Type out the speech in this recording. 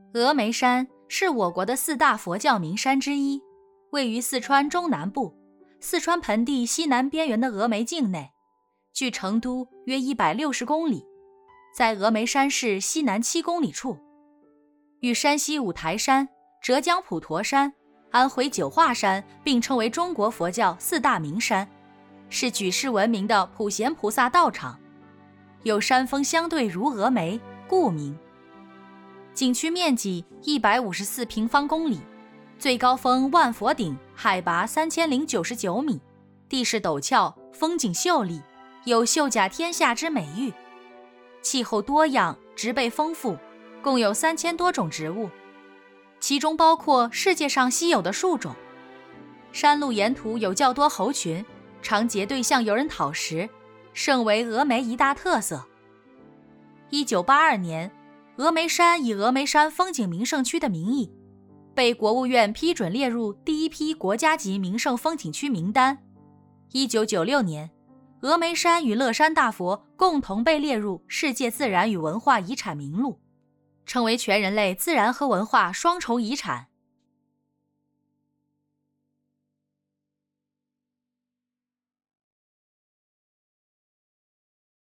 峨眉山是我国的4大佛教名山之一，位于四川中南部，四川盆地西南边缘的峨眉境内，距成都约160公里，在峨眉山市西南7公里处，与山西五台山、浙江普陀山、安徽九华山并称为中国佛教4大名山，是举世闻名的普贤菩萨道场，有山峰相对如峨眉，故名。景区面积154平方公里，最高峰万佛顶海拔3099米，地势陡峭，风景秀丽，有秀甲天下之美誉。气候多样，植被丰富，共有3000多种植物，其中包括世界上稀有的树种。山路沿途有较多猴群，常结队向游人讨食，盛为峨眉一大特色。1982年，峨眉山以峨眉山风景名胜区的名义，被国务院批准列入第一批国家级名胜风景区名单。1996年，峨眉山与乐山大佛共同被列入世界自然与文化遗产名录，成为全人类自然和文化双重遗产。